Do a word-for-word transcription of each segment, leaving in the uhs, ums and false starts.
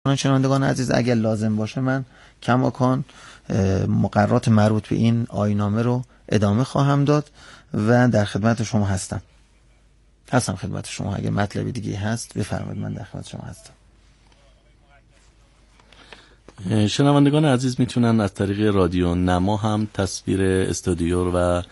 شنوندگان عزیز، اگر لازم باشه من کماکان مقررات مربوط به این آیین‌نامه رو ادامه خواهم داد و در خدمت شما هستم هستم خدمت شما. اگر مطلبی دیگه هست بفرمایید، من در خدمت شما هستم. شنوندگان عزیز میتونن از طریق رادیو نما هم تصویر استودیو و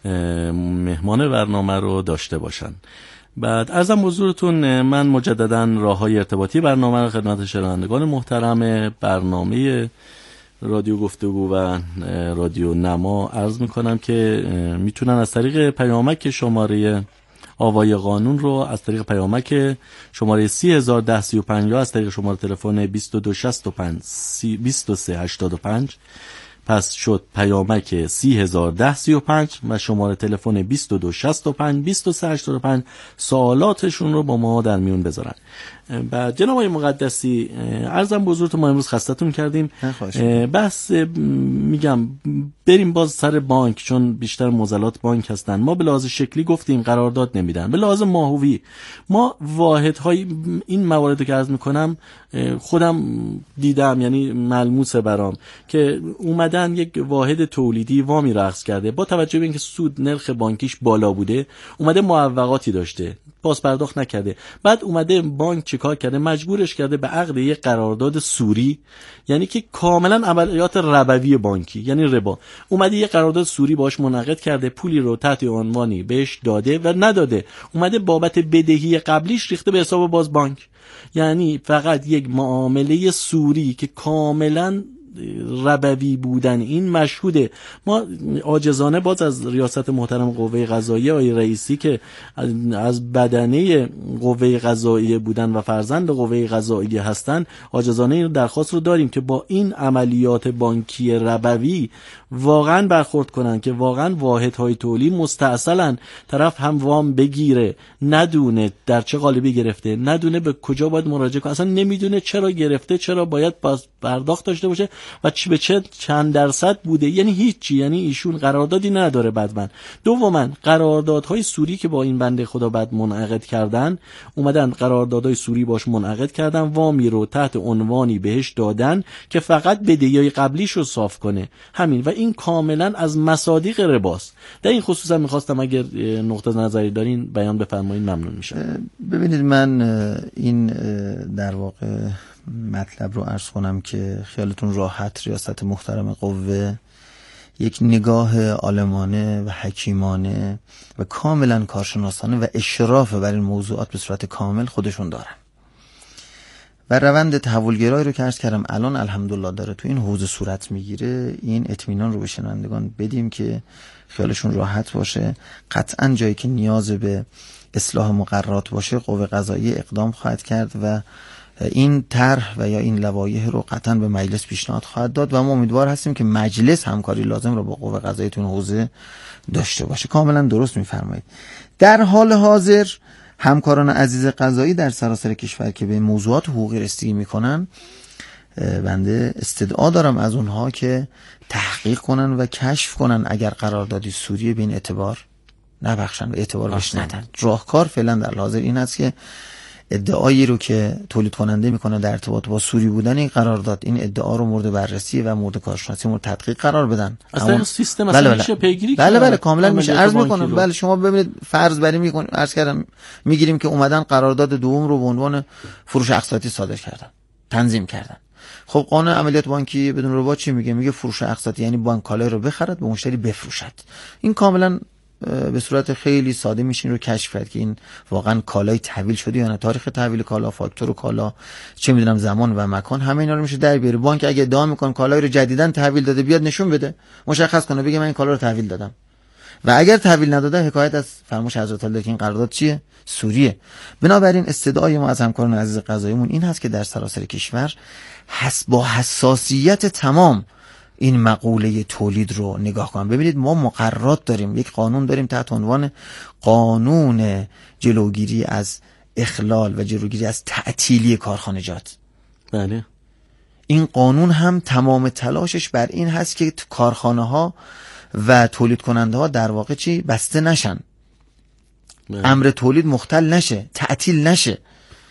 مهمان برنامه رو داشته باشن. بعد عرضم حضورتون من مجددا راههای ارتباطی برنامه رو خدمت شنوندگان محترم برنامه رادیو گفتگو و رادیو نما عرض میکنم که میتونن از طریق پیامک شماره آوای قانون رو از طریق پیامک شماره سی هزار ده سی و پنج یا از طریق شماره تلفن بیست و دو شصت و پنج بیست و سه هشتاد و پنج پس شد پیامک سی هزار ده سی و پنج و شماره تلفن بیست و دو شصت و پنج بیست و سه هشتاد و پنج سوالاتشون رو با ما در میون بذارن. بعد جناب آقای مقدسی عرضم به حضورتون ما امروز خستتون کردیم. بس میگم بریم باز سر بانک، چون بیشتر معضلات بانک هستن. ما به لحاظ شکلی گفتیم قرارداد نمیدن، به لحاظ ماهوی ما واحدهای این موارد که عرض میکنم خودم دیدم، یعنی ملموسه برام که اومدن یک واحد تولیدی وامی رو اخذ کرده، با توجه به اینکه سود نرخ بانکیش بالا بوده اومده معوقاتی داشته، پاس پرداخت نکرده. بعد اومده بانک چیکار کرده؟ مجبورش کرده به عقد یک قرارداد سوری، یعنی که کاملا عملیات ربوی بانکی، یعنی ربا. اومده یک قرارداد سوری باش منعقد کرده، پولی رو تحت عنوانی بهش داده و نداده، اومده بابت بدهی قبلیش ریخته به حساب باز بانک. یعنی فقط یک معامله سوری که کاملا ربوی بودن این مشهوده. ما عاجزانه باز از ریاست محترم قوه قضاییه آقای رئیسی که از بدنه قوه قضاییه بودن و فرزند قوه قضاییه هستن عاجزانه این درخواست رو داریم که با این عملیات بانکی ربوی واقعا برخورد کنن، که واقعا واحدهای تولید مستأصلن. طرف هم وام بگیره ندونه در چه قالبی گرفته، ندونه به کجا باید مراجعه کنه، اصلا نمیدونه چرا گرفته، چرا باید پرداخت داشته باشه و چه به چه چند درصد بوده، یعنی هیچی. یعنی ایشون قراردادی نداره. بعدمن دوما قراردادهای سوری که با این بنده خدا بعد منعقد کردن، اومدن قراردادهای سوری باش منعقد کردن، وامی رو تحت عنوانی بهش دادن که فقط بدهی‌های قبلیش رو صاف کنه، همین. و این کاملا از مصادیق رباست. در این خصوصا میخواستم اگر نقطه نظری دارین بیان بفرمایید، ممنون میشم. ببینید من این در واقع مطلب رو عرض کنم که خیالتون راحت، ریاست محترم قوه یک نگاه عالمانه و حکیمانه و کاملا کارشناسانه و اشراف بر این موضوعات به صورت کامل خودشون دارن و روند تحولگرایی رو که عرض کردم الان الحمدلله داره تو این حوزه صورت میگیره. این اطمینان رو به شنوندگان بدیم که خیالشون راحت باشه. قطعا جایی که نیاز به اصلاح مقررات باشه قوه قضاییه اقدام خواهد کرد و این طرح و یا این لوایح رو قطعا به مجلس پیشنهاد خواهد داد و ما امیدوار هستیم که مجلس همکاری لازم رو با قوه قضاییه تو حوزه داشته باشه. کاملا درست میفرمایید. در حال حاضر همکاران عزیز قضایی در سراسر کشور که به موضوعات حقوقی رسیدگی میکنن، بنده استدعا دارم از اونها که تحقیق کنن و کشف کنن اگر قراردادی سوری به این اعتبار نبخشن و اعتبار بهش ندن. راهکار فعلا در حاضر این است که ادعایی رو که تولید کننده میکنه در ارتباط با سوری بودن این قرارداد، این ادعا رو مورد بررسی و مورد کارشناسی مورد تدقیق قرار بدن. اصلا سیستم اصلا بله میشه پیگیری بله بله, بله کاملا میشه. عرض میکنم بله شما ببینید فرض بری میکنیم، عرض کردم میگیریم که اومدن قرارداد دوم رو به عنوان فروش اقساطی صادر کردن، تنظیم کردن. خب قانون عملیات بانکی بدون ربا چی میگه؟ میگه فروش اقساطی یعنی بانک کالای رو بخرد به مشتری بفروشد. این کاملا به صورت خیلی ساده میشین رو کشف کرد که این واقعا کالای تحویل شده یا نه، تاریخ تحویل کالا، فاکتور کالا، چه میدونم زمان و مکان، همه اینا رو میشه در بیاره. بانک اگه ادعا میکنه کالای رو جدیداً تحویل داده بیاد نشون بده، مشخص کنه، بگه من این کالا رو تحویل دادم. و اگر تحویل نداده حکایت از فرمایش حضرت الله که این قرارداد چیه؟ سوریه. بنابراین استدعای ما از همکاران عزیز قضاییمون این هست که در سراسر کشور حس با حساسیت تمام این مقوله تولید رو نگاه کنم. ببینید ما مقررات داریم، یک قانون داریم تحت عنوان قانون جلوگیری از اخلال و جلوگیری از تعطیلی کارخانجات. بله. این قانون هم تمام تلاشش بر این هست که کارخانه ها و تولید کننده ها در واقع چی بسته نشن، بله. امر تولید مختل نشه، تعطیل نشه.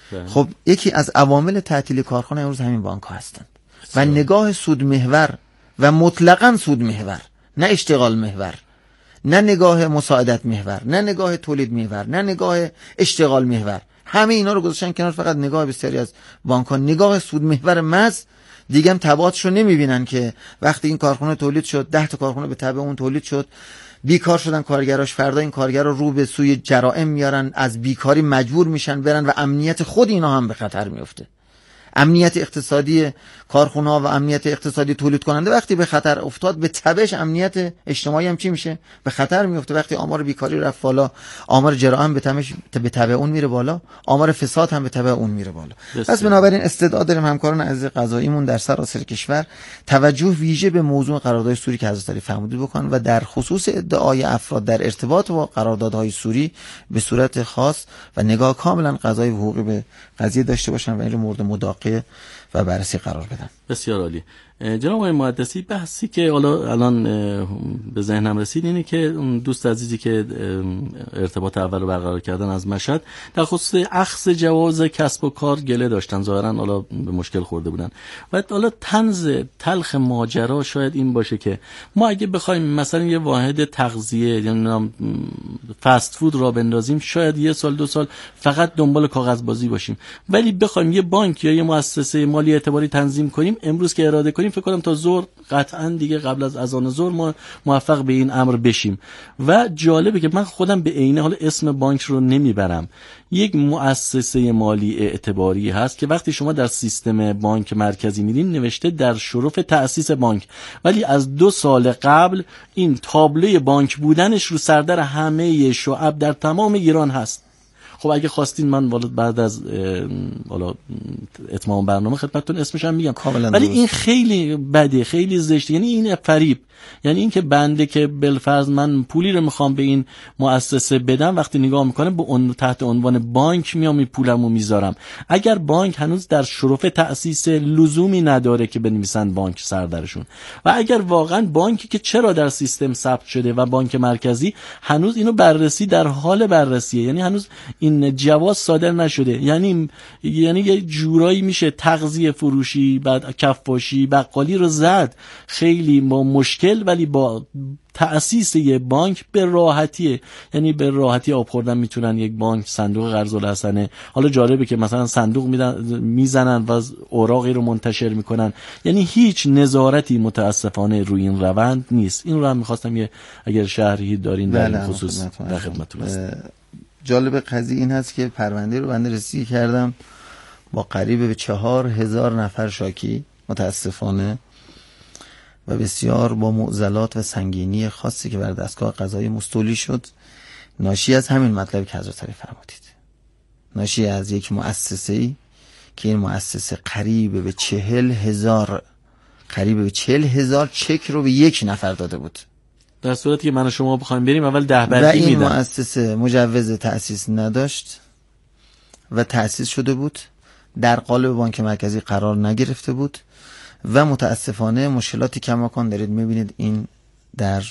خب یکی از عوامل تعطیل کارخانه امروز همین بانک ها هستند و نگاه سود محور و مطلقاً سود محور، نه اشتغال محور، نه نگاه مساعدت محور، نه نگاه تولید محور، نه نگاه اشتغال محور، همه اینا رو گذاشتن کنار. فقط نگاه بسیاری از بانک ها نگاه سود محور محض. دیگه هم تبعاتش رو نمیبینن که وقتی این کارخانه تولید شد، ده تا کارخانه به تبع اون تولید شد، بیکار شدن کارگراش، فردا این کارگر رو رو به سوی جرائم میارن، از بیکاری مجبور میشن برن و امنیت خود اینا هم به خطر میفته. امنیت اقتصادی کارخونه ها و امنیت اقتصادی تولید کننده وقتی به خطر افتاد، به تبعش امنیت اجتماعی هم چی میشه؟ به خطر میفته. وقتی آمار بیکاری رفت بالا، آمار جرائم به تبعش به تبع اون میره بالا، آمار فساد هم به تبع اون میره بالا. پس بنابراین استعداد داریم همکاران عزیز قضاییمون در سراسر کشور توجه ویژه به موضوع قرارداد سوری که حضرت علی فرمودید بکنن و در خصوص ادعای افراد در ارتباط با قراردادهای سوری به صورت خاص و نگاه کاملا قضایی و حقوقی به قضیه داشته باشن و این رو مورد مداقه و بررسی قرار بدن. بسیار عالی. جناب آقای محدثی، بحثی که حالا الان به ذهنم رسید اینه که اون دوست عزیزی که ارتباط اول رو برقرار کردن از مشهد در خصوص اخذ جواز کسب و کار گله داشتن، ظاهرا حالا به مشکل خورده بودن. و حالا طنز تلخ ماجرا شاید این باشه که ما اگه بخوایم مثلا یه واحد تغذیه یعنی فست فود را بندازیم، شاید یه سال دو سال فقط دنبال کاغذبازی باشیم، ولی بخوایم یه بانک یا یه مؤسسه مالی اعتباری تنظیم کنیم، امروز که اراده کنیم فکر کنم تا ظهر قطعا دیگه قبل از اذان ظهر ما موفق به این امر بشیم. و جالبه که من خودم به عینه حال اسم بانک رو نمیبرم، یک مؤسسه مالی اعتباری هست که وقتی شما در سیستم بانک مرکزی میرین نوشته در شرف تأسیس بانک، ولی از دو سال قبل این تابلوی بانک بودنش رو سردر همه شعب در تمام ایران هست. خب اگه خواستین من بعد از حالا اتمام برنامه خدمتتون اسمش هم میگم، ولی این خیلی بده، خیلی زشته. یعنی این فریب، یعنی این که بنده که بالفرض من پولی رو میخوام به این مؤسسه بدم، وقتی نگاه میکنم به اون تحت عنوان بانک میام این پولمو میذارم. اگر بانک هنوز در شرف تأسیس لزومی نداره که بنویسن بانک سردرشون، و اگر واقعا بانکی که چرا در سیستم ثبت شده و بانک مرکزی هنوز اینو بررسی در حال بررسیه، یعنی هنوز این جواز صادر نشده، یعنی یعنی یه جورایی میشه تغذیه فروشی بعد کفاشی بقالی رو زد خیلی با مشکل، ولی با تأسیس یه بانک به راحتیه، یعنی به راحتی آب خوردن میتونن یک بانک صندوق قرض الحسنه. حالا جالبه که مثلا صندوق میزنن و اوراقی رو منتشر میکنن، یعنی هیچ نظارتی متاسفانه روی این روند نیست. این رو هم میخواستم یه اگر شهری دارین در این خصوص در خدمتتون هستم. جالب قضیه این هست که پرونده رو بنده رسیدگی کردم با قریب به چهار هزار نفر شاکی متاسفانه و بسیار با معضلات و سنگینی خاصی که بر دستگاه قضایی مستولی شد، ناشی از همین مطلبی که حضرت علی فرمودید، ناشی از یک مؤسسه‌ای که این مؤسسه قریب به چهل هزار قریب به چهل هزار چک رو به یک نفر داده بود. در صورتی که من و شما بخوایم بریم اول ده و برگی این میدن. مؤسسه مجوز تأسیس نداشت و تأسیس شده بود، در قالب بانک مرکزی قرار نگرفته بود و متاسفانه مشکلاتی کماکان دارید میبینید. این در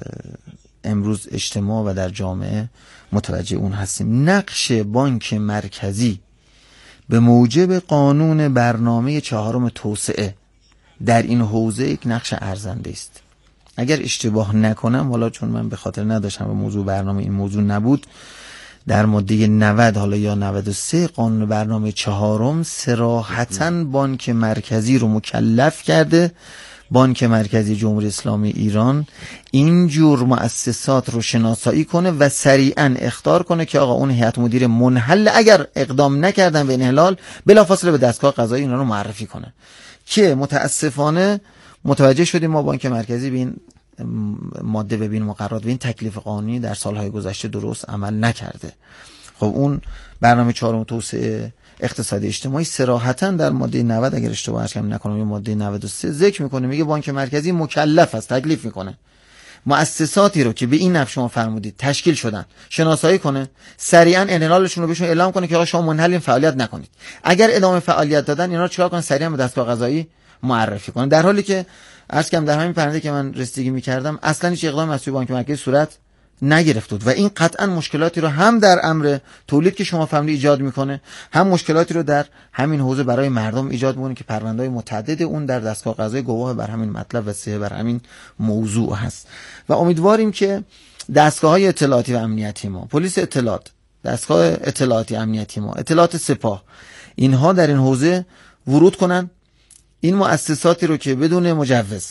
امروز اجتماع و در جامعه متوجه اون هستیم. نقش بانک مرکزی به موجب قانون برنامه چهارم توسعه در این حوزه یک نقش ارزنده است. اگر اشتباه نکنم، حالا چون من به خاطر نداشتم و موضوع برنامه این موضوع نبود، در ماده نود حالا یا نود و سه قانون برنامه چهارم صراحتاً بانک مرکزی رو مکلف کرده، بانک مرکزی جمهوری اسلامی ایران این جور مؤسسات رو شناسایی کنه و سریعاً اخطار کنه که آقا اون هیئت مدیره منحل اگر اقدام نکردن به انحلال بلافاصله به دستگاه قضایی اینا رو معرفی کنه. که متاسفانه متوجه شدیم ما بانک مرکزی به این ماده و به این مقررات و این تکلیف قانونی در سالهای گذشته درست عمل نکرده. خب اون برنامه چهارم توسعه اقتصادی اجتماعی صراحتاً در ماده نود اگر اشتباه اشکم نکنم یا ماده نود و سه ذکر میکنه، میگه بانک مرکزی مکلف است، تکلیف میکنه مؤسساتی رو که به این نحو شما فرمودید تشکیل شدن شناسایی کنه، سریعا انحلالشون رو بهشون اعلام کنه که آقا شما منحل این فعالیت نکنید. اگر ادامه فعالیت دادن اینا رو چیکار کنن؟ سریعا به دستگاه قضایی معرفی کنن. در حالی که عرض کردم در همین پرونده که من رسیدگی می‌کردم اصلا هیچ اقدامی از سوی بانک مرکزی صورت نگرفت بود و این قطعا مشکلاتی رو هم در امر تولید که شما فهمیدید ایجاد میکنه، هم مشکلاتی رو در همین حوزه برای مردم ایجاد میکنه که پرونده‌های متعدد اون در دستگاه قضایی گواه بر همین مطلب و صحه بر همین موضوع هست. و امیدواریم که دستگاه‌های اطلاعاتی و امنیتی ما، پلیس اطلاعات، دستگاه اطلاعاتی امنیتی ما، اطلاعات سپاه، اینها در این حوزه ورود کنن. این مؤسساتی رو که بدون مجوز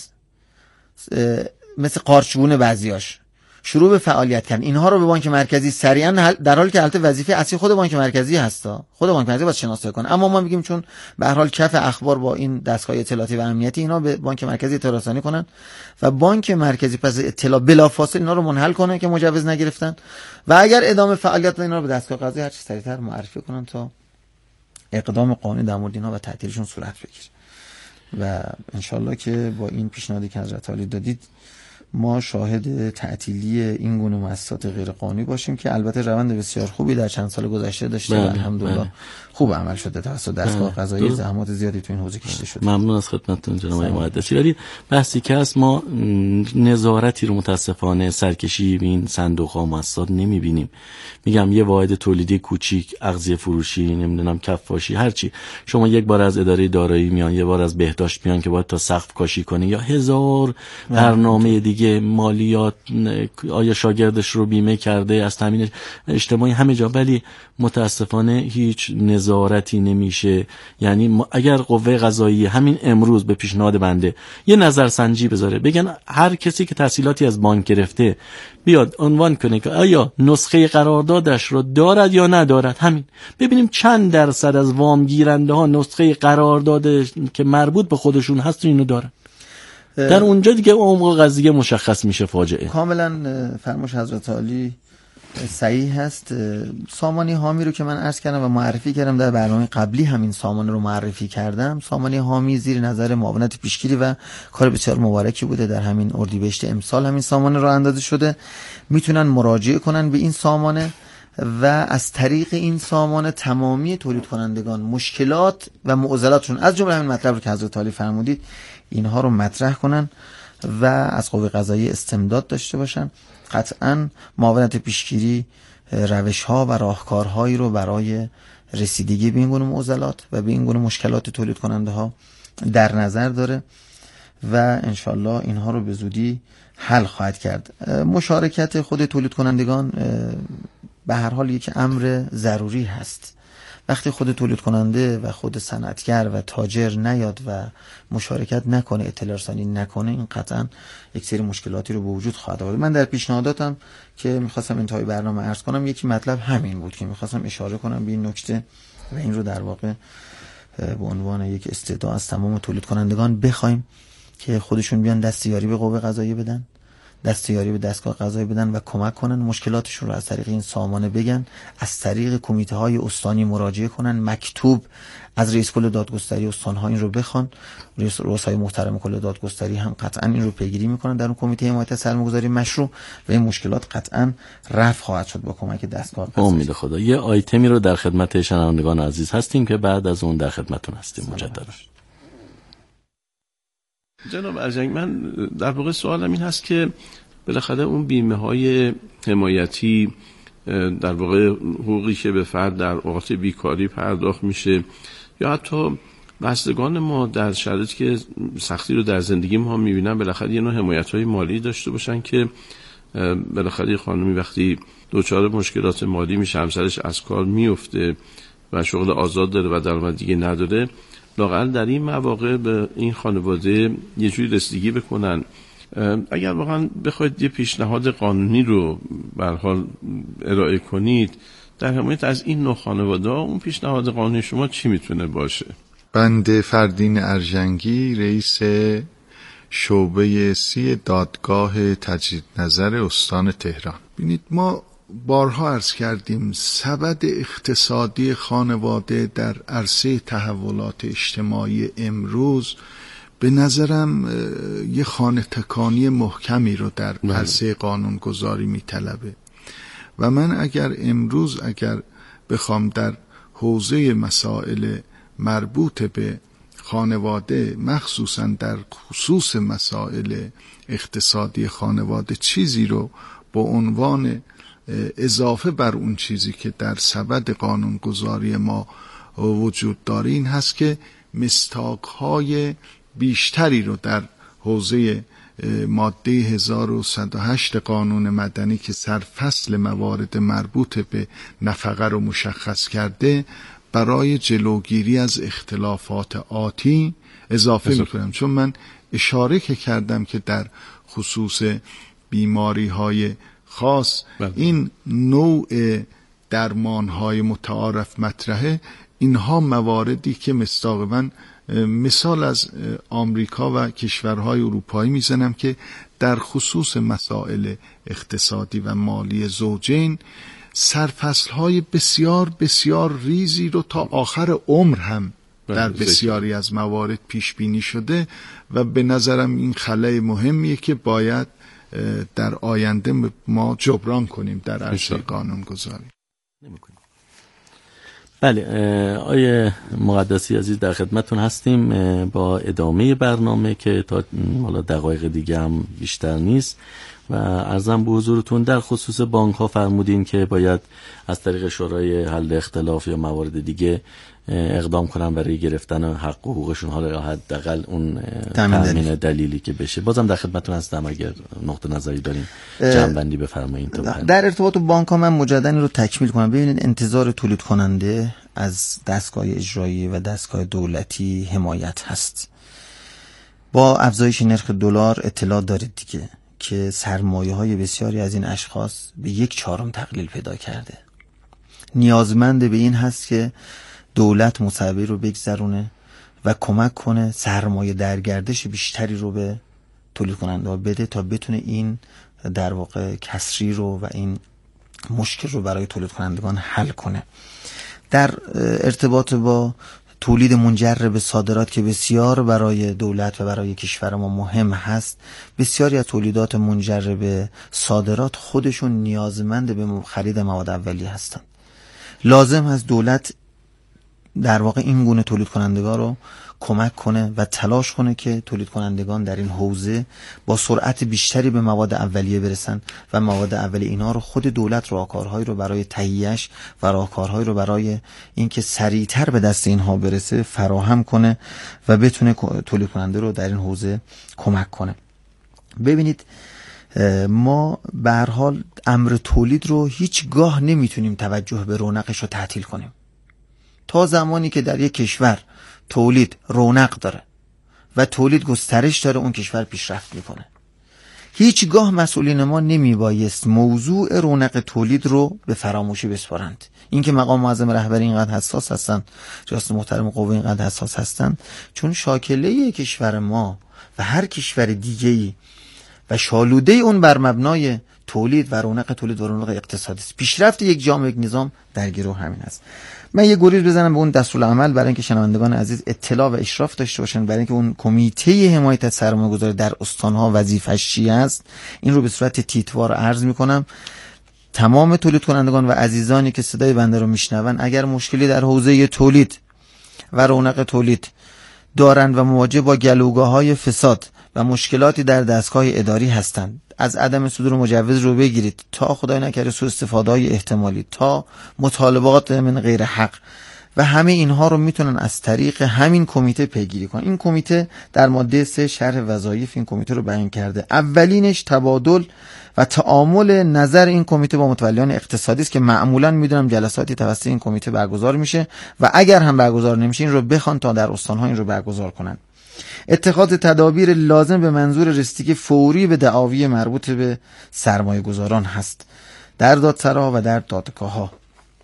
مثل قارچگونه بعضیاش شروع به فعالیت کردن، اینها رو به بانک مرکزی سریعا، در حالی که البته وظیفه اصلی خود بانک مرکزی هستا، خود بانک مرکزی باید شناسایی کنه، اما ما میگیم چون به هر حال کف اخبار با این دستگاه اطلاعاتی و امنیتی، اینا به بانک مرکزی اطلاع رسانی کنن و بانک مرکزی پس اطلاع بلافاصله اینا رو منحل کنه که مجوز نگرفتن و اگر ادامه فعالیت اینا رو به دستگاه قضایی هر چه سریعتر معرفی کنن تا اقدام قانونی در مورد اینا و تعطیلشون صورت بگیره. و انشالله که با این پیشنهادی که حضرت عالی دادید ما شاهد تعطیلی این گونه مؤسسات غیر قانونی باشیم که البته روند بسیار خوبی در چند سال گذشته داشته و الحمدلله خوب عمل شده توسط دستگاه قضایی، زحمات زیادی تو این حوزه کشیده شده. ممنون از خدمتتون جناب مهندسی. ولی بحثی که هست، ما نظارتی رو متاسفانه سرکشی این صندوق‌ها و مؤسسات نمی‌بینیم. میگم یه واحد تولیدی کوچیک، اغذیه فروشی، نمیدونم کفاشی، هر چی، شما یک بار از اداره دارایی میان، یه بار از بهداشت میان که باید تا سقف کاشی کنه یا هزار برنامه دیگه، مالیات، آیا شاگردش رو بیمه کرده، از تامین اجتماعی، همه جا، ولی متاسفانه هیچ نظارتی نمیشه. یعنی اگر قوه قضاییه همین امروز به پیشنهاد بنده یه نظرسنجی بذاره، بگن هر کسی که تحصیلاتی از بانک گرفته بیاد عنوان کنه که آیا نسخه قراردادش رو دارد یا ندارد، همین ببینیم چند درصد از وام گیرنده ها نسخه قرارداد که مربوط به خودشون هست اینو دارن. در اونجا دیگه عمق قضیه مشخص میشه فاجعه. کاملا فرمایش حضرت عالی صحیح هست. سامانی حامی رو که من عرض کردم و معرفی کردم در برنامه قبلی، همین سامان رو معرفی کردم. سامانی حامی زیر نظر معاونت پیشگیری و کار بسیار مبارکی بوده. در همین اردیبهشت امسال همین سامانه رو اندازه شده. میتونن مراجعه کنن به این سامانه و از طریق این سامانه تمامی تولید کنندگان مشکلات و معضلاتشون از جمله همین مطلب رو که حضرت عالی فرمودید اینها رو مطرح کنن و از قوه قضاییه استمداد داشته باشن. قطعاً معاونت پیشگیری روش‌ها و راهکارهایی رو برای رسیدگی به این گونه معضلات و به این گونه مشکلات تولید کننده ها در نظر داره و انشالله اینها رو به زودی حل خواهد کرد. مشارکت خود تولید کنندگان به هر حال یک امر ضروری هست. وقتی خود تولید کننده و خود صنعتگر و تاجر نیاد و مشارکت نکنه، اطلاع رسانی نکنه، این قطعا یک سری مشکلاتی رو به وجود خواهد آورد. من در پیشنهاداتم که میخواستم انتهای برنامه عرض کنم یکی مطلب همین بود که میخواستم اشاره کنم به این نکته و این رو در واقع به عنوان یک استدعا از تمام تولید کنندگان بخوایم که خودشون بیان دستیاری به قوه قضاییه بدن، دستیاری به دستگاه قضایی بدن و کمک کنن مشکلاتشون رو از طریق این سامانه بگن، از طریق کمیته های استانی مراجعه کنن، مکتوب از رئیس کل دادگستری استان ها این رو بخوان. رئیس رؤسای محترم کل دادگستری هم قطعا این رو پیگیری میکنن در اون کمیته حمایت سرمایه‌گذاری مشروع و این مشکلات قطعا رفع خواهد شد با کمک دستگاه قضایی. امید خدا. یه آیتمی رو در خدمت شنوندگان عزیز هستیم که بعد از اون در خدمتتون هستیم مجددا. جناب ارجنگ، من در واقع سوالم این هست که بالاخره اون بیمه های حمایتی در واقع حقوقی که به فرد در اوقات بیکاری پرداخت میشه یا حتی بستگان ما در شرایطی که سختی رو در زندگی ما میبینن بالاخره یه نوع حمایت های مالی داشته باشن که بالاخره خانمی وقتی دوچار مشکلات مالی میشه، همسرش از کار میفته و شغل آزاد داره و درآمد دیگه نداره، لااقل در این مواقع به این خانواده یه جوری رسیدگی بکنن. اگر واقعا بخواید یه پیشنهاد قانونی رو به هر حال ارائه کنید در حمایت از این نوع خانواده، اون پیشنهاد قانونی شما چی میتونه باشه؟ بنده فردین ارجنگی، رئیس شعبه سی دادگاه تجدید نظر استان تهران. ببینید، ما بارها عرض کردیم سبد اقتصادی خانواده در عرصه تحولات اجتماعی امروز به نظرم یه خانه تکانی محکمی رو در عرصه قانونگذاری میطلبه و من اگر امروز اگر بخوام در حوزه مسائل مربوط به خانواده، مخصوصا در خصوص مسائل اقتصادی خانواده، چیزی رو به عنوان اضافه بر اون چیزی که در سبد قانونگذاری ما وجود داره این هست که مصداق‌های بیشتری رو در حوزه ماده هزار و صد و هشت قانون مدنی که سرفصل موارد مربوط به نفقه رو مشخص کرده برای جلوگیری از اختلافات آتی اضافه میکنم. چون من اشاره که کردم که در خصوص بیماری های خاص بله. این نوع درمان های متعارف مطرحه، اینها مواردی که مستقیما مثال از آمریکا و کشورهای اروپایی میزنم که در خصوص مسائل اقتصادی و مالی زوجین سرفصلهای بسیار بسیار ریزی رو تا آخر عمر هم در بسیاری از موارد پیش بینی شده و به نظرم این خلأ مهمیه که باید در آینده ما جبران کنیم در عرصه قانون گذاری. بله آیه مقدسی عزیز در خدمتون هستیم با ادامه برنامه که تا حالا دقایق دیگه هم بیشتر نیست و عرضم به حضورتون در خصوص بانک ها فرمودین که باید از طریق شورای حل اختلاف یا موارد دیگه اقدام کنن برای گرفتن حق و حقوقشون، حالا حداقل اون تامین دلیلی که بشه. بازم در خدمتتون هستم، اگر نقطه نظری دارین جمع‌بندی بفرمایید. در ارتباط با بانک ها من مجددا رو تکمیل کنم. ببینید انتظار تولید کننده از دستگاه اجرایی و دستگاه دولتی حمایت هست. با افزایش نرخ دلار اطلاع دارید دیگه که سرمایه های بسیاری از این اشخاص به یک چهارم تقلیل پیدا کرده. نیازمند به این هست که دولت مصوبه رو بگذرونه و کمک کنه سرمایه در گردش بیشتری رو به تولید کننده ها بده تا بتونه این در واقع کسری رو و این مشکل رو برای تولید کنندگان حل کنه. در ارتباط با تولید منجر به صادرات که بسیار برای دولت و برای کشور ما مهم هست، بسیاری از تولیدات منجر به صادرات خودشون نیازمند به خرید مواد اولیه هستند. لازم هست دولت در واقع این گونه تولید کنندگان رو کمک کنه و تلاش کنه که تولید کنندگان در این حوزه با سرعت بیشتری به مواد اولیه برسن و مواد اولیه اینا رو خود دولت راهکارهایی رو برای تهیه‌اش و راهکارهایی رو برای اینکه سریعتر به دست اینها برسه فراهم کنه و بتونه تولید کننده رو در این حوزه کمک کنه. ببینید ما به هر حال امر تولید رو هیچگاه نمیتونیم توجه به رونقش رو تعطیل کنیم. تا زمانی که در یک کشور تولید رونق داره و تولید گسترش داره اون کشور پیشرفت میکنه. هیچگاه مسئولین ما نمیبایست موضوع رونق تولید رو به فراموشی بسپارند. این که مقام معظم رهبری اینقدر حساس هستن، ریاست محترم قوه اینقدر حساس هستن، چون شاکله کشور ما و هر کشور دیگه‌ای و شالوده اون بر مبنای تولید و رونق تولید و رونق اقتصادی است. پیشرفت یک جامعه، یک نظام در گروه همین است. من یه گریز بزنم به اون دستورالعمل برای اینکه شنوندگان عزیز اطلاع و اشراف داشته باشن، برای اینکه اون کمیته حمایت از سرمایه‌گذاری در استان‌ها وظیفه‌اش چی است. این رو به صورت تیتوار عرض می‌کنم. تمام تولید کنندگان و عزیزانی که صدای بنده رو میشنون اگر مشکلی در حوزه تولید و رونق تولید دارند و مواجه با گلوگاه‌های فساد و مشکلاتی در دستگاه اداری هستند، از عدم صدور مجوز رو بگیرید تا خدای نکرده سوء استفاده‌های احتمالی تا مطالبات من غیر حق و همه اینها رو میتونن از طریق همین کمیته پیگیری کنن. این کمیته در ماده سه شرح وظایف این کمیته رو بیان کرده. اولینش تبادل و تعامل نظر این کمیته با متولیان اقتصادی است که معمولا میدونم جلساتی توسط این کمیته برگزار میشه و اگر هم برگزار نمیشه این رو بخوان تا در استان‌ها این رو برگزار کنن. اتخاذ تدابیر لازم به منظور رسیدگی فوری به دعاوی مربوط به سرمایه گذاران هست در دادسراها و در دادگاه‌ها.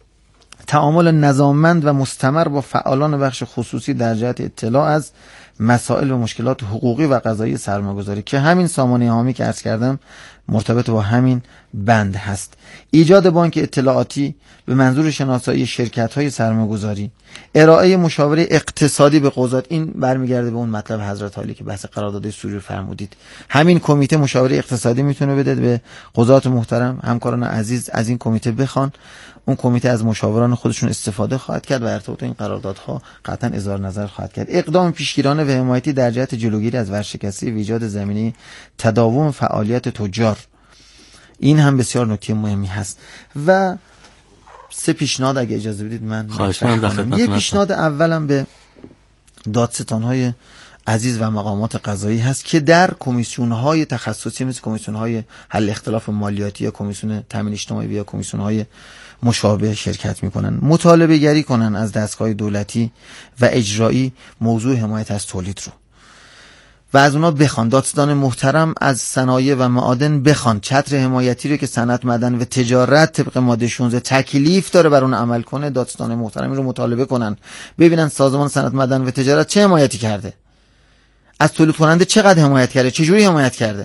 تعامل نظاممند و مستمر با فعالان بخش خصوصی در جهت اطلاع از مسائل و مشکلات حقوقی و قضایی سرمایه‌گذاری که همین سامانه حامی که عرض کردم مرتبط با همین بند هست. ایجاد بانک اطلاعاتی به منظور شناسایی شرکت‌های سرمایه‌گذاری، ارائه مشاوره اقتصادی به قضات. این برمیگرده به اون مطلب حضرت عالی که بحث قرارداد سوری فرمودید. همین کمیته مشاوره اقتصادی میتونه بده به قضات محترم. همکاران عزیز از این کمیته بخوان. اون کمیته از مشاوران خودشون استفاده خواهد کرد و ارتباط این قراردادها قطعا اظهار نظر خواهد کرد. اقدام پیشگیرانه و حمایتی در جهت جلوگیری از ورشکستگی و ایجاد زمینه تداوم فعالیت تجار. این هم بسیار نکته مهمی هست. و سه پیشنهاد اگه اجازه بدید من کنم. یه پیشنهاد اولم به دادستان‌های عزیز و مقامات قضایی هست که در کمیسیون‌های تخصصی مثل کمیسیون‌های حل اختلاف مالیاتی یا کمیسیون تامین اجتماعی یا کمیسیون‌های مشابه شرکت می‌کنن، مطالبه گری کنن از دستگاه دولتی و اجرایی موضوع حمایت از تولید رو و از اونا بخوان. دادستان محترم از صنایع و معادن بخوان چتر حمایتی رو که صنعت معدن و تجارت طبق ماده شانزده تکلیف داره بر اون عمل کنه، دادستان محترم رو مطالبه کنن، ببینن سازمان صنعت معدن و تجارت چه حمایتی کرده، از تولید کننده چقدر حمایت کرده، چه جوری حمایت کرده.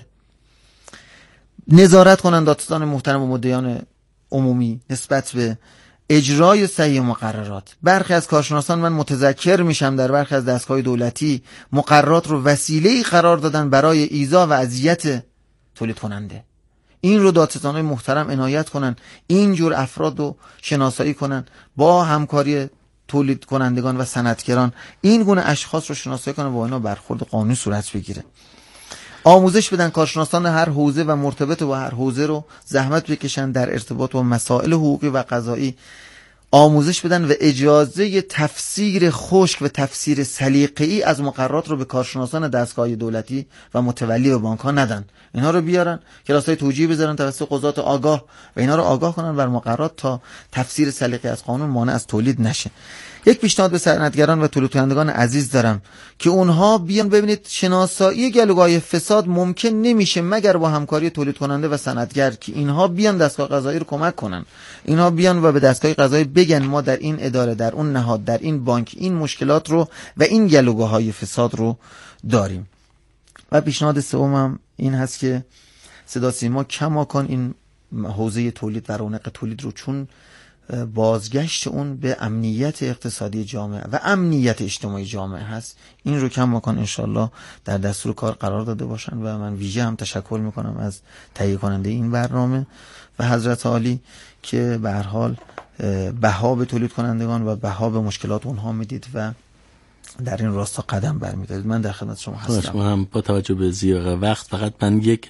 نظارت کنن دادستان محترم و مدعیان عمومی نسبت به اجرای صحیح مقررات. برخی از کارشناسان من متذکر میشم در برخی از دستگاه دولتی مقررات رو وسیله‌ای قرار دادن برای ایذا و اذیت تولید کننده. این رو دادستان‌های محترم عنایت کنن، این جور افراد رو شناسایی کنن، با همکاری تولید کنندگان و صنعتگران این گونه اشخاص رو شناسایی کنن و با اینا برخورد قانونی صورت بگیره. آموزش بدن کارشناسان هر حوزه و مرتبط با هر حوزه رو زحمت بکشن در ارتباط با مسائل حقوقی و قضایی، آموزش بدن و اجازه تفسیر خشک و تفسیر سلیقه‌ای از مقررات رو به کارشناسان دستگاه دولتی و متولی و بانک ها ندن. اینا رو بیارن کلاس‌های توجیهی بذارن توسط قضات آگاه و اینا رو آگاه کنن بر مقررات تا تفسیر سلیقه‌ای از قانون مانع از تولید نشه. یک پیشنهاد به صنعتگران و تولید کنندگان عزیز دارم که اونها بیان. ببینید شناسایی گلوگاه فساد ممکن نمیشه مگر با همکاری تولید کننده و صنعتگر که اینها بیان دستگاه قضایی رو کمک کنن، اینها بیان و به دستگاه قضایی بگن ما در این اداره، در اون نهاد، در این بانک این مشکلات رو و این گلوگاه‌های فساد رو داریم. و پیشنهاد سومم این هست که صدا سیما کماکان این حوزه تولید و رونق تولید رو، چون بازگشت اون به امنیت اقتصادی جامعه و امنیت اجتماعی جامعه هست، این رو کم مکان انشالله در دستور کار قرار داده باشن و من ویژه هم تشکر میکنم از تهیه کننده این برنامه و حضرت عالی که به هر حال بها به تولید کنندگان و بها به مشکلات اونها میدید و در این راستا قدم برمی‌دارید. من در خدمت شما هستم. من با توجه به زیاغ وقت فقط من یک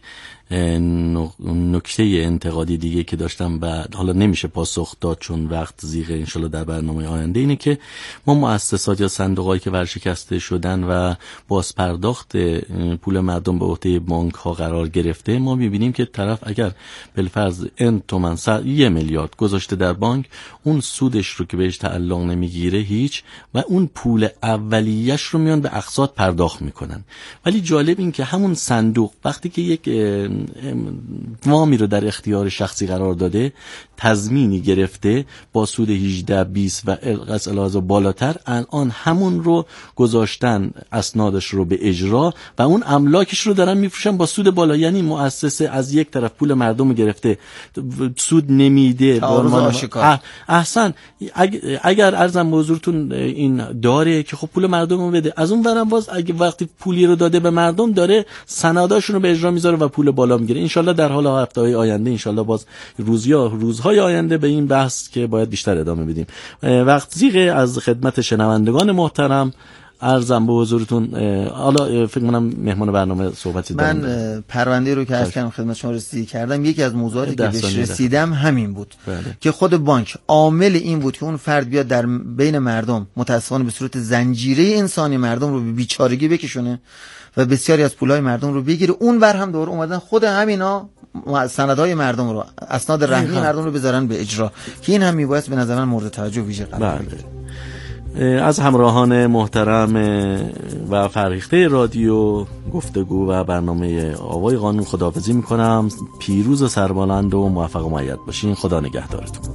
نکته انتقادی دیگه که داشتم و حالا نمیشه پاسخ داد چون وقت زیغه انشالله در برنامه آینده، اینه که ما مؤسسات یا صندوقایی که ورشکسته شدن و باز پرداخت پول مردم به عهده بانک ها قرار گرفته، ما میبینیم که طرف اگر بالفرض ان تومن یه میلیارد گذاشته در بانک، اون سودش رو که بهش تعلق نمیگیره هیچ و اون پول اولیش رو میان به اقساط پرداخت میکنن. ولی جالب این که همون صندوق وقتی که یک وامی رو در اختیار شخصی قرار داده، تضمینی گرفته با سود هجده بیست و از علاوه بالاتر، الان همون رو گذاشتن اسنادش رو به اجرا و اون املاکش رو دارن میفروشن با سود بالا. یعنی مؤسسه از یک طرف پول مردم رو گرفته سود نمیده. احسن اگر ارزم به حضورتون این داره که خب پول مردم رو بده، از اون ورم باز اگه وقتی پولی رو داده به مردم داره سنداشون رو به اجرا میذاره و پول بالا میگیره. انشالله در حال هفته‌های آینده انشالله باز روزیا روزهای آینده به این بحث که باید بیشتر ادامه بدیم. وقت زیغه از خدمت شنوندگان محترم عرضم به حضورتون. حالا فکر کنم مهمان برنامه صحبتی دارم. من پرونده رو که عرض کردم خدمت شما رسیدگی کردم، یکی از موضوعاتی که بهش رسیدم همین بود. بله. که خود بانک عامل این بود که اون فرد بیاد در بین مردم متاسفانه به صورت زنجیره انسانی مردم رو به بیچارگی بکشونه و بسیاری از پولای مردم رو بگیره. اون ور هم دور اومدن خود همینا سندهای مردم رو، اسناد رهنی مردم رو بذارن به اجرا، که این هم میباید به نظر من مورد توجه ویژه قرار بگیره. از همراهان محترم و فرهیخته رادیو گفتگو و برنامه آوای قانون خداحافظی میکنم. پیروز و سربلند و موفق و مؤید باشین. خدا نگهدارتون.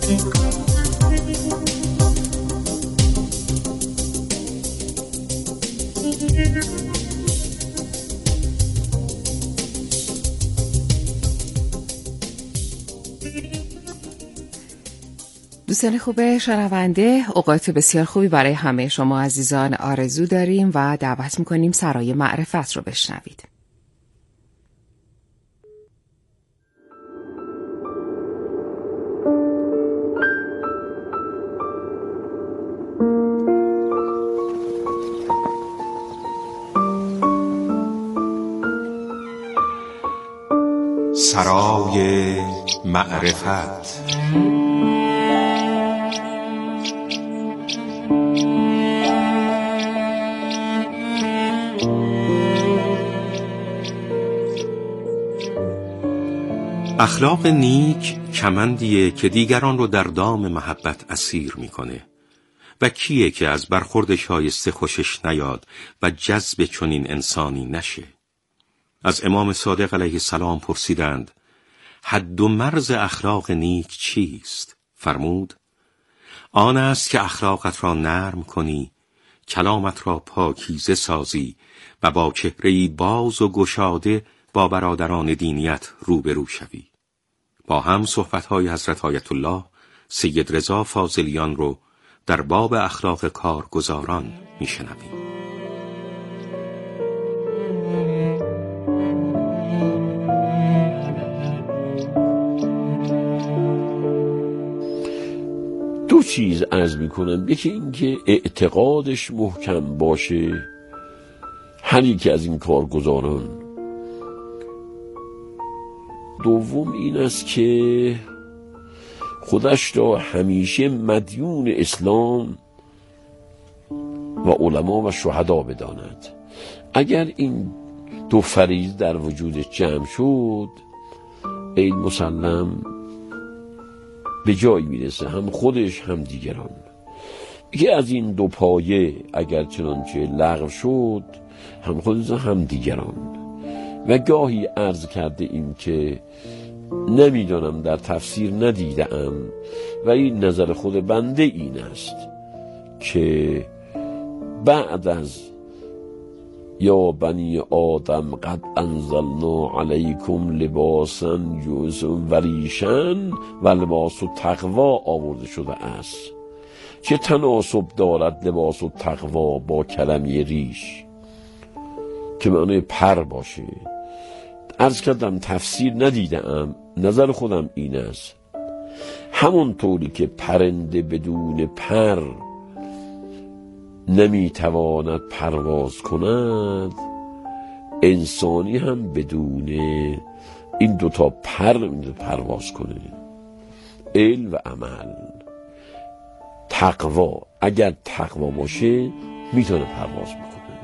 دوستان خوب شنونده، اوقات بسیار خوبی برای همه شما عزیزان آرزو داریم و دعوت میکنیم سرای معرفت رو بشنوید. سرای معرفت. اخلاق نیک کمندیه که دیگران رو در دام محبت اسیر میکنه و کیه که از برخورد شایسته خوشش نیاد و جذب چنین انسانی نشه. از امام صادق علیه السلام پرسیدند حد و مرز اخلاق نیک چیست؟ فرمود آن است که اخلاقت را نرم کنی، کلامت را پاکیزه سازی و با چهره‌ای باز و گشاده با برادران دینیت روبرو شوی. با هم صحبت‌های حضرت آیت الله سید رضا فاضلیان رو در باب اخلاق کارگزاران میشنویم. دو چیز عرض میکنم. یکی این که اعتقادش محکم باشه هر یکی از این کارگزاران. دوم این است که خودش را همیشه مدیون اسلام و علما و شهدا بداند. اگر این دو فریض در وجود جمع شد این مسلم به جایی میرسه، هم خودش هم دیگران. یکی از این دو پایه اگر چنانچه لغو شد هم خودش هم دیگران. و گاهی عرض کرده ایم که نمیدانم، در تفسیر ندیدم و این نظر خود بنده این است که بعد از یا بنی آدم قد انزلنا علیکم لباسا یوسف و ریشن و لباس و تقوا آورده شده است. چه تناسب دارد لباس و تقوا با کلمه ریش که معنی پر باشه؟ عرض کردم تفسیر ندیدم، نظر خودم این است. همونطوری که پرنده بدون پر نمیتواند پرواز کند، انسانی هم بدون این دوتا پر نمیتواند پرواز کنه. علم و عمل. تقوا، اگر تقوا باشه میتونه پرواز بکنه،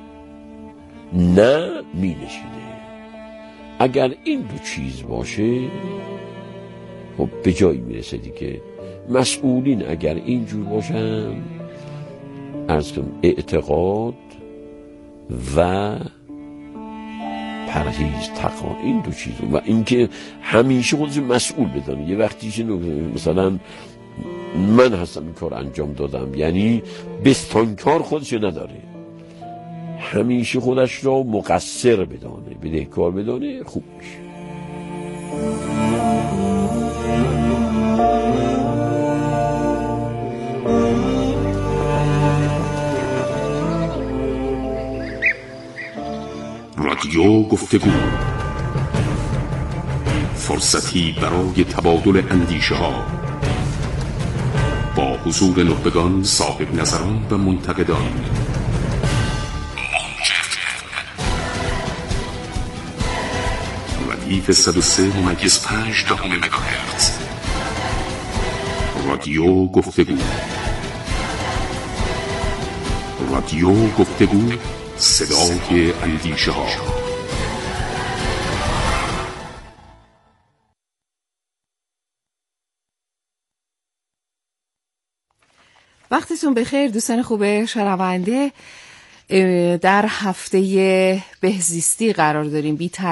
نه مینشینه. اگر این دو چیز باشه خب به جایی میرسه دیگه. مسئولین اگر اینجور باشن، عرض کنم اعتقاد و پرهیز، تقوا، این دو چیز، و اینکه همیشه خودش مسئول بدانه. یه وقتیش مثلا من هستم این کار انجام دادم، یعنی بستانکار خودش نداره، همیشه خودش را مقصر بدانه، بدهکار بدانه، خوب میشه. رادیو گفتگو، فرصتی برای تبادل اندیشه ها با حضور نخبگان، صاحب نظران و منتقدان. ردیف صد و سه ممیز پنج دهم مگاهرتز. رادیو گفتگو. رادیو گفتگو، صدای اندیشه ها. وقتتون بخیر دوستان خوب شنونده. در هفته بهزیستی قرار داریم. بی